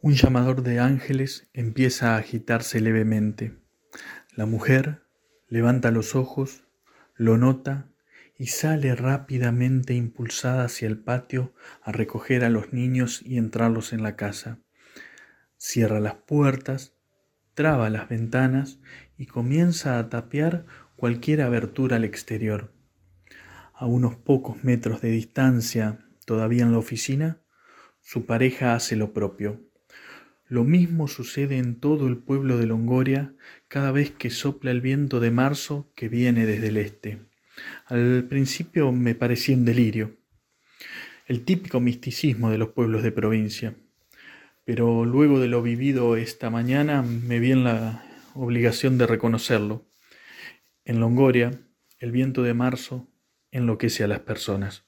Un llamador de ángeles empieza a agitarse levemente. La mujer levanta los ojos, lo nota y sale rápidamente impulsada hacia el patio a recoger a los niños y entrarlos en la casa. Cierra las puertas, traba las ventanas y comienza a tapiar cualquier abertura al exterior. A unos pocos metros de distancia, todavía en la oficina, su pareja hace lo propio. Lo mismo sucede en todo el pueblo de Longoria cada vez que sopla el viento de marzo que viene desde el este. Al principio me parecía un delirio, el típico misticismo de los pueblos de provincia. Pero luego de lo vivido esta mañana me vi en la obligación de reconocerlo. En Longoria, el viento de marzo enloquece a las personas.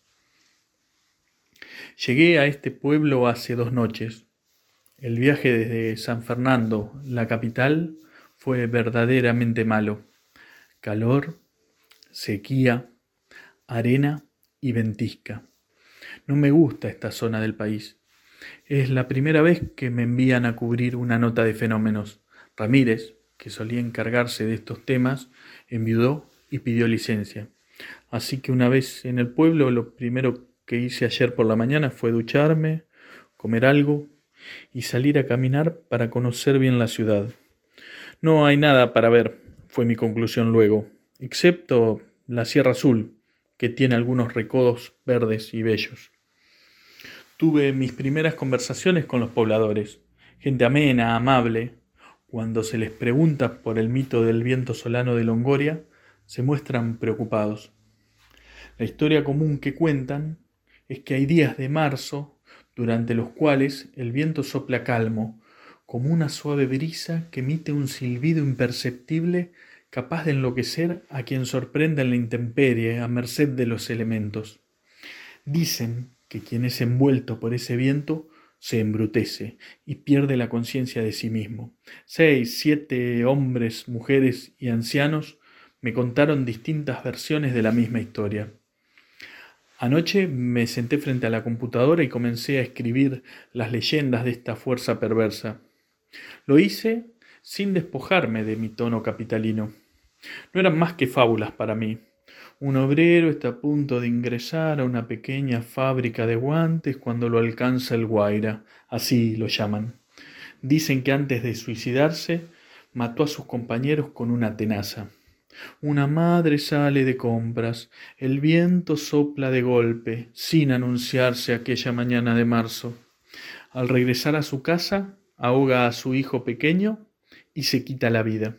Llegué a este pueblo hace 2 noches. El viaje desde San Fernando, la capital, fue verdaderamente malo. Calor, sequía, arena y ventisca. No me gusta esta zona del país. Es la primera vez que me envían a cubrir una nota de fenómenos. Ramírez, que solía encargarse de estos temas, enviudó y pidió licencia. Así que una vez en el pueblo, lo primero que hice ayer por la mañana fue ducharme, comer algo y salir a caminar para conocer bien la ciudad. No hay nada para ver, fue mi conclusión luego, excepto la Sierra Azul, que tiene algunos recodos verdes y bellos. Tuve mis primeras conversaciones con los pobladores, gente amena, amable. Cuando se les pregunta por el mito del viento solano de Longoria, se muestran preocupados. La historia común que cuentan es que hay días de marzo durante los cuales el viento sopla calmo, como una suave brisa que emite un silbido imperceptible capaz de enloquecer a quien sorprenda en la intemperie a merced de los elementos. Dicen que quien es envuelto por ese viento se embrutece y pierde la conciencia de sí mismo. 6, 7 hombres, mujeres y ancianos me contaron distintas versiones de la misma historia. Anoche me senté frente a la computadora y comencé a escribir las leyendas de esta fuerza perversa. Lo hice sin despojarme de mi tono capitalino. No eran más que fábulas para mí. Un obrero está a punto de ingresar a una pequeña fábrica de guantes cuando lo alcanza el Guaira, así lo llaman. Dicen que antes de suicidarse mató a sus compañeros con una tenaza. Una madre sale de compras, el viento sopla de golpe, sin anunciarse aquella mañana de marzo. Al regresar a su casa, ahoga a su hijo pequeño y se quita la vida.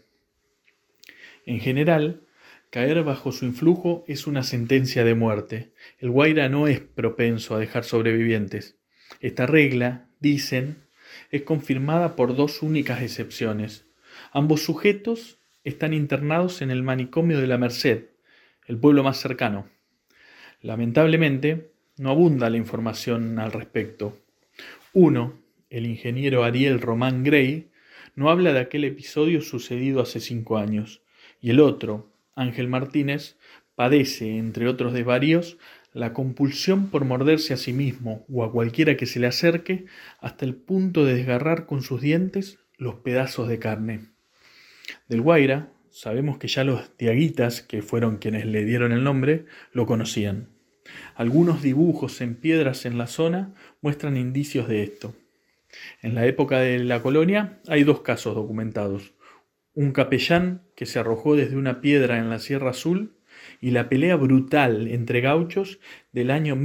En general, caer bajo su influjo es una sentencia de muerte. El Guaira no es propenso a dejar sobrevivientes. Esta regla, dicen, es confirmada por 2 únicas excepciones. Ambos sujetos están internados en el manicomio de la Merced, el pueblo más cercano. Lamentablemente, no abunda la información al respecto. Uno, el ingeniero Ariel Román Gray, no habla de aquel episodio sucedido hace 5 años, y el otro, Ángel Martínez, padece, entre otros desvaríos, la compulsión por morderse a sí mismo o a cualquiera que se le acerque hasta el punto de desgarrar con sus dientes los pedazos de carne. Del Guaira sabemos que ya los diaguitas, que fueron quienes le dieron el nombre, lo conocían. Algunos dibujos en piedras en la zona muestran indicios de esto. En la época de la colonia hay 2 casos documentados. Un capellán que se arrojó desde una piedra en la Sierra Azul y la pelea brutal entre gauchos del año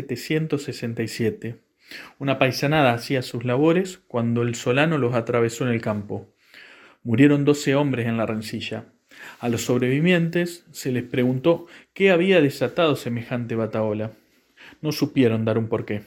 1767. Una paisanada hacía sus labores cuando el solano los atravesó en el campo. Murieron 12 hombres en la rencilla. A los sobrevivientes se les preguntó qué había desatado semejante batahola. No supieron dar un porqué.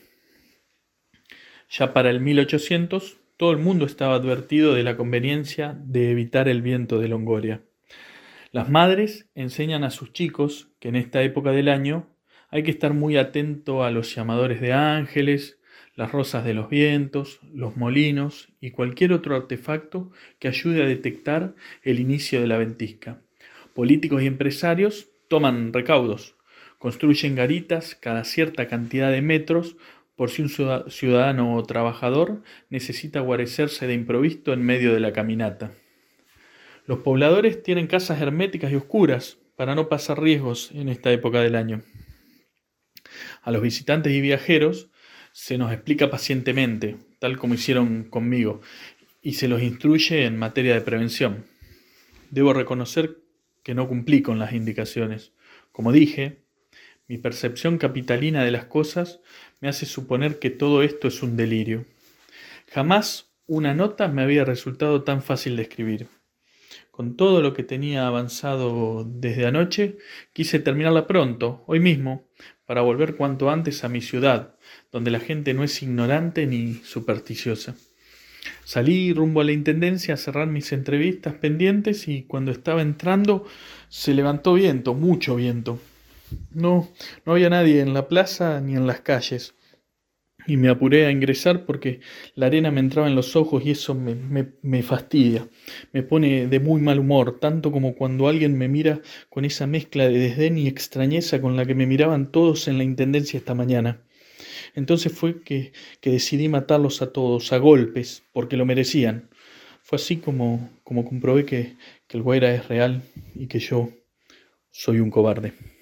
Ya para el 1800, todo el mundo estaba advertido de la conveniencia de evitar el viento de Longoria. Las madres enseñan a sus chicos que en esta época del año hay que estar muy atento a los llamadores de ángeles, las rosas de los vientos, los molinos y cualquier otro artefacto que ayude a detectar el inicio de la ventisca. Políticos y empresarios toman recaudos, construyen garitas cada cierta cantidad de metros por si un ciudadano trabajador necesita guarecerse de improviso en medio de la caminata. Los pobladores tienen casas herméticas y oscuras para no pasar riesgos en esta época del año. A los visitantes y viajeros se nos explica pacientemente, tal como hicieron conmigo, y se los instruye en materia de prevención. Debo reconocer que no cumplí con las indicaciones. Como dije, mi percepción capitalina de las cosas me hace suponer que todo esto es un delirio. Jamás una nota me había resultado tan fácil de escribir. Con todo lo que tenía avanzado desde anoche, quise terminarla pronto, hoy mismo, para volver cuanto antes a mi ciudad, donde la gente no es ignorante ni supersticiosa. Salí rumbo a la intendencia a cerrar mis entrevistas pendientes y cuando estaba entrando se levantó viento, mucho viento. No había nadie en la plaza ni en las calles. Y me apuré a ingresar porque la arena me entraba en los ojos y eso me fastidia. Me pone de muy mal humor, tanto como cuando alguien me mira con esa mezcla de desdén y extrañeza con la que me miraban todos en la intendencia esta mañana. Entonces fue que decidí matarlos a todos, a golpes, porque lo merecían. Fue así como comprobé que el Guaira es real y que yo soy un cobarde.